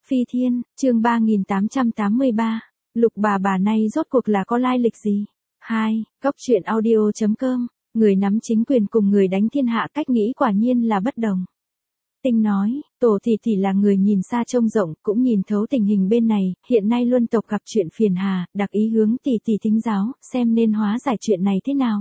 Phi Thiên, chương 3883, Lục bà này rốt cuộc là có lai lịch gì? 2. Góc truyện audio.com, người nắm chính quyền cùng người đánh thiên hạ cách nghĩ quả nhiên là bất đồng. Tinh nói, Tổ tỷ là người nhìn xa trông rộng, cũng nhìn thấu tình hình bên này, hiện nay Luân tộc gặp chuyện phiền hà, đặc ý hướng tỷ thính giáo, xem nên hóa giải chuyện này thế nào.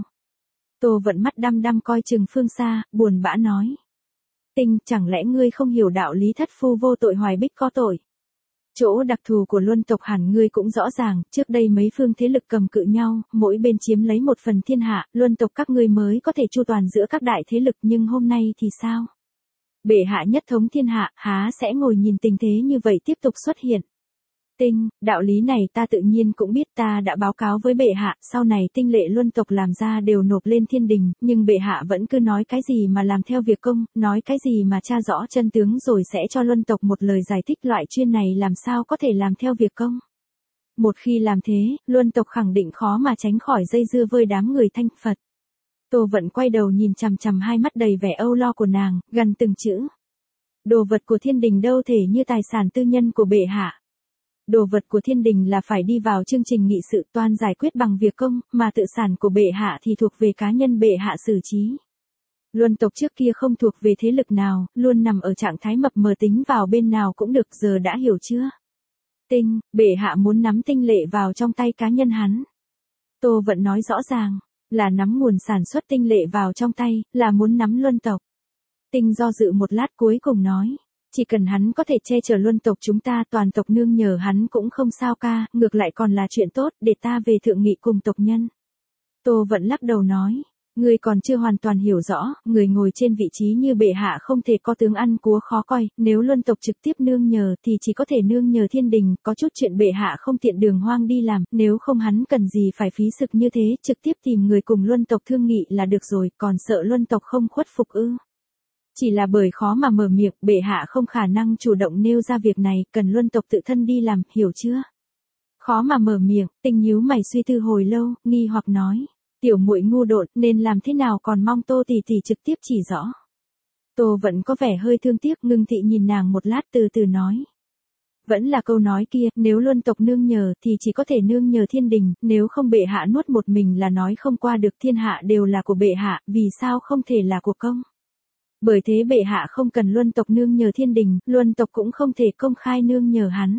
Tô Vận mắt đăm đăm coi chừng phương xa, buồn bã nói. Tinh, chẳng lẽ ngươi không hiểu đạo lý thất phu vô tội hoài bích có tội? Chỗ đặc thù của Luân tộc hẳn ngươi cũng rõ ràng, trước đây mấy phương thế lực cầm cự nhau, mỗi bên chiếm lấy một phần thiên hạ, Luân tộc các ngươi mới có thể chu toàn giữa các đại thế lực, nhưng hôm nay thì sao? Bệ hạ nhất thống thiên hạ, há sẽ ngồi nhìn tình thế như vậy tiếp tục xuất hiện? Tinh, đạo lý này ta tự nhiên cũng biết, ta đã báo cáo với bệ hạ, sau này tinh lệ Luân tộc làm ra đều nộp lên thiên đình, nhưng bệ hạ vẫn cứ nói cái gì mà làm theo việc công, nói cái gì mà tra rõ chân tướng rồi sẽ cho Luân tộc một lời giải thích, loại chuyên này làm sao có thể làm theo việc công. Một khi làm thế, Luân tộc khẳng định khó mà tránh khỏi dây dưa với đám người thanh Phật. Tô Vận quay đầu nhìn chằm chằm hai mắt đầy vẻ âu lo của nàng, gần từng chữ. Đồ vật của thiên đình đâu thể như tài sản tư nhân của bệ hạ. Đồ vật của thiên đình là phải đi vào chương trình nghị sự toan giải quyết bằng việc công, mà tự sản của bệ hạ thì thuộc về cá nhân bệ hạ xử trí. Luân tộc trước kia không thuộc về thế lực nào, luôn nằm ở trạng thái mập mờ, tính vào bên nào cũng được, giờ đã hiểu chưa? Tinh, bệ hạ muốn nắm tinh lệ vào trong tay cá nhân hắn. Tô Vận nói rõ ràng, là nắm nguồn sản xuất tinh lệ vào trong tay, là muốn nắm Luân tộc. Tinh do dự một lát cuối cùng nói. Chỉ cần hắn có thể che chở Luân tộc chúng ta, toàn tộc nương nhờ hắn cũng không sao ca, ngược lại còn là chuyện tốt, để ta về thượng nghị cùng tộc nhân. Tô Vận lắc đầu nói, ngươi còn chưa hoàn toàn hiểu rõ, người ngồi trên vị trí như bệ hạ không thể có tướng ăn cúa khó coi, nếu Luân tộc trực tiếp nương nhờ thì chỉ có thể nương nhờ thiên đình, có chút chuyện bệ hạ không tiện đường hoang đi làm, nếu không hắn cần gì phải phí sức như thế, trực tiếp tìm người cùng Luân tộc thương nghị là được rồi, còn sợ Luân tộc không khuất phục ư? Chỉ là bởi khó mà mở miệng, bệ hạ không khả năng chủ động nêu ra việc này, cần Luân tộc tự thân đi làm, hiểu chưa? Khó mà mở miệng, Tinh nhíu mày suy tư hồi lâu, nghi hoặc nói, tiểu muội ngu độn, nên làm thế nào, còn mong Tô tỷ trực tiếp chỉ rõ. Tô vẫn có vẻ hơi thương tiếc, ngưng thị nhìn nàng một lát từ từ nói. Vẫn là câu nói kia, nếu Luân tộc nương nhờ thì chỉ có thể nương nhờ thiên đình, nếu không bệ hạ nuốt một mình là nói không qua được, thiên hạ đều là của bệ hạ, vì sao không thể là của công? Bởi thế bệ hạ không cần Luân tộc nương nhờ thiên đình, Luân tộc cũng không thể công khai nương nhờ hắn.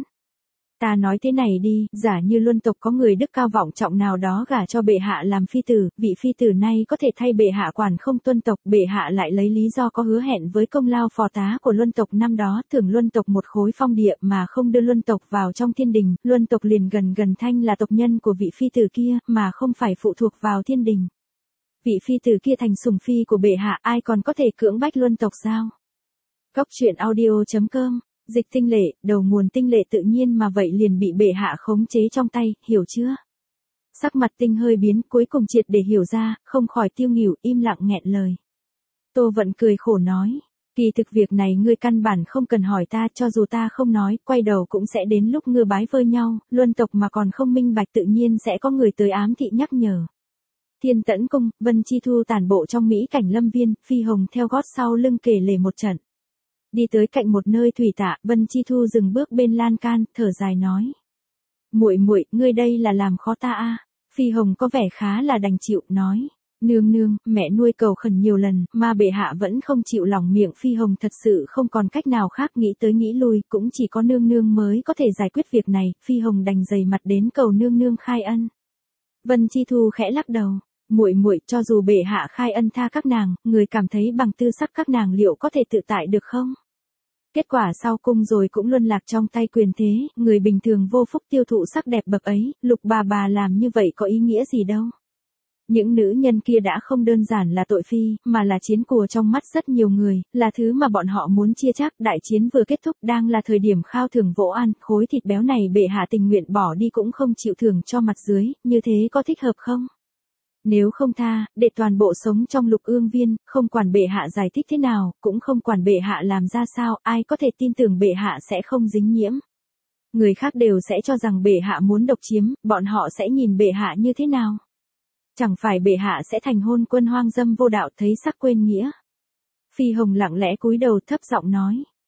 Ta nói thế này đi, giả như Luân tộc có người đức cao vọng trọng nào đó gả cho bệ hạ làm phi tử, vị phi tử này có thể thay bệ hạ quản không tuân tộc, bệ hạ lại lấy lý do có hứa hẹn với công lao phò tá của Luân tộc năm đó, thưởng Luân tộc một khối phong địa mà không đưa Luân tộc vào trong thiên đình, Luân tộc liền gần thanh là tộc nhân của vị phi tử kia, mà không phải phụ thuộc vào thiên đình. Vị phi tử kia thành sủng phi của bệ hạ, ai còn có thể cưỡng bách Luân tộc sao? Góc truyện audio.com, dịch tinh lệ, đầu nguồn tinh lệ tự nhiên mà vậy liền bị bệ hạ khống chế trong tay, hiểu chưa? Sắc mặt Tinh hơi biến, cuối cùng triệt để hiểu ra, không khỏi tiêu nghỉu, im lặng nghẹn lời. Tô Vận cười khổ nói, kỳ thực việc này ngươi căn bản không cần hỏi ta, cho dù ta không nói, quay đầu cũng sẽ đến lúc ngư bái vơi nhau, Luân tộc mà còn không minh bạch tự nhiên sẽ có người tới ám thị nhắc nhở. Thiên Tẫn Cung, Vân Chi Thu tản bộ trong mỹ cảnh lâm viên, Phi Hồng theo gót sau lưng kể lể một trận. Đi tới cạnh một nơi thủy tạ, Vân Chi Thu dừng bước bên lan can, thở dài nói. Muội, ngươi đây là làm khó ta a. Phi Hồng có vẻ khá là đành chịu, nói. Nương, mẹ nuôi cầu khẩn nhiều lần, mà bệ hạ vẫn không chịu lòng miệng. Phi Hồng thật sự không còn cách nào khác, nghĩ tới nghĩ lui, cũng chỉ có nương mới có thể giải quyết việc này. Phi Hồng đành dày mặt đến cầu nương khai ân. Vân Chi Thu khẽ lắc đầu. Muội, cho dù bệ hạ khai ân tha các nàng, người cảm thấy bằng tư sắc các nàng liệu có thể tự tại được không? Kết quả sau cung rồi cũng luân lạc trong tay quyền thế, người bình thường vô phúc tiêu thụ sắc đẹp bậc ấy, Lục bà làm như vậy có ý nghĩa gì đâu. Những nữ nhân kia đã không đơn giản là tội phi, mà là chiến cùa trong mắt rất nhiều người, là thứ mà bọn họ muốn chia chắc. Đại chiến vừa kết thúc, đang là thời điểm khao thưởng vỗ ăn, khối thịt béo này bệ hạ tình nguyện bỏ đi cũng không chịu thưởng cho mặt dưới, như thế có thích hợp không? Nếu không tha, để toàn bộ sống trong Lục Ương Viên, không quản bệ hạ giải thích thế nào, cũng không quản bệ hạ làm ra sao, ai có thể tin tưởng bệ hạ sẽ không dính nhiễm. Người khác đều sẽ cho rằng bệ hạ muốn độc chiếm, bọn họ sẽ nhìn bệ hạ như thế nào? Chẳng phải bệ hạ sẽ thành hôn quân hoang dâm vô đạo thấy sắc quên nghĩa. Phi Hồng lặng lẽ cúi đầu thấp giọng nói.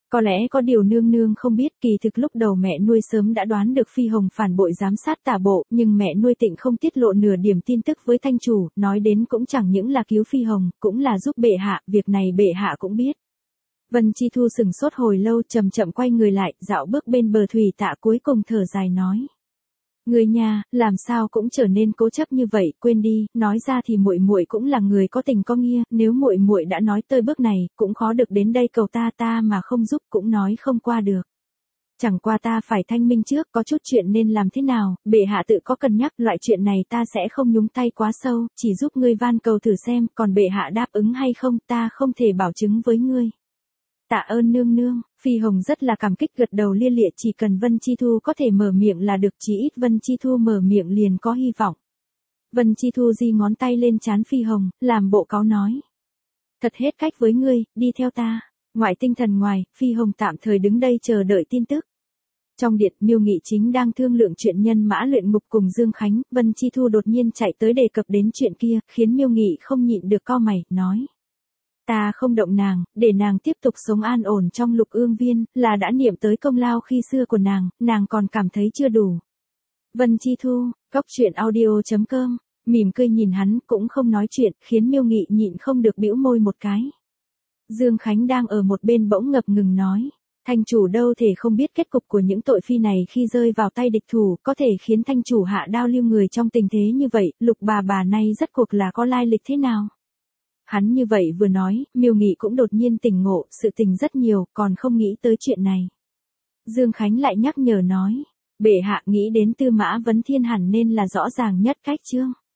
Có lẽ có điều nương nương không biết, kỳ thực lúc đầu mẹ nuôi sớm đã đoán được Phi Hồng phản bội giám sát tả bộ, nhưng mẹ nuôi Tịnh không tiết lộ nửa điểm tin tức với thanh chủ, nói đến cũng chẳng những là cứu Phi Hồng, cũng là giúp bệ hạ, việc này bệ hạ cũng biết. Vân Chi Thu sừng sốt hồi lâu, chậm chậm quay người lại, dạo bước bên bờ thủy tạ, cuối cùng thở dài nói: Người nhà, làm sao cũng trở nên cố chấp như vậy, quên đi, nói ra thì muội muội cũng là người có tình có nghĩa, nếu muội muội đã nói tới bước này, cũng khó được đến đây cầu ta mà không giúp cũng nói không qua được. Chẳng qua ta phải thanh minh trước, có chút chuyện nên làm thế nào, bệ hạ tự có cân nhắc, loại chuyện này ta sẽ không nhúng tay quá sâu, chỉ giúp ngươi van cầu thử xem, còn bệ hạ đáp ứng hay không, ta không thể bảo chứng với ngươi. Tạ ơn nương nương, Phi Hồng rất là cảm kích gật đầu lia lịa, chỉ cần Vân Chi Thu có thể mở miệng là được, chỉ ít Vân Chi Thu mở miệng liền có hy vọng. Vân Chi Thu di ngón tay lên trán Phi Hồng, làm bộ cáu nói: Thật hết cách với ngươi, đi theo ta. Ngoại tinh thần ngoài, Phi Hồng tạm thời đứng đây chờ đợi tin tức. Trong điện, Miêu Nghị chính đang thương lượng chuyện nhân mã luyện ngục cùng Dương Khánh, Vân Chi Thu đột nhiên chạy tới đề cập đến chuyện kia, khiến Miêu Nghị không nhịn được cau mày, nói: Ta không động nàng, để nàng tiếp tục sống an ổn trong Lục Ương Viên, là đã niệm tới công lao khi xưa của nàng còn cảm thấy chưa đủ. Vân Chi Thu, coctruyện.audio.com, mỉm cười nhìn hắn, cũng không nói chuyện, khiến Miêu Nghị nhịn không được bĩu môi một cái. Dương Khánh đang ở một bên bỗng ngập ngừng nói: Thanh chủ đâu thể không biết kết cục của những tội phi này khi rơi vào tay địch thủ, có thể khiến thanh chủ hạ đao lưu người trong tình thế như vậy, Lục bà nay rốt cuộc là có lai lịch thế nào? Hắn như vậy vừa nói, Miêu Nghị cũng đột nhiên tỉnh ngộ, sự tình rất nhiều, còn không nghĩ tới chuyện này. Dương Khánh lại nhắc nhở nói: Bệ hạ nghĩ đến Tư Mã Vấn Thiên hẳn nên là rõ ràng nhất cách chứ.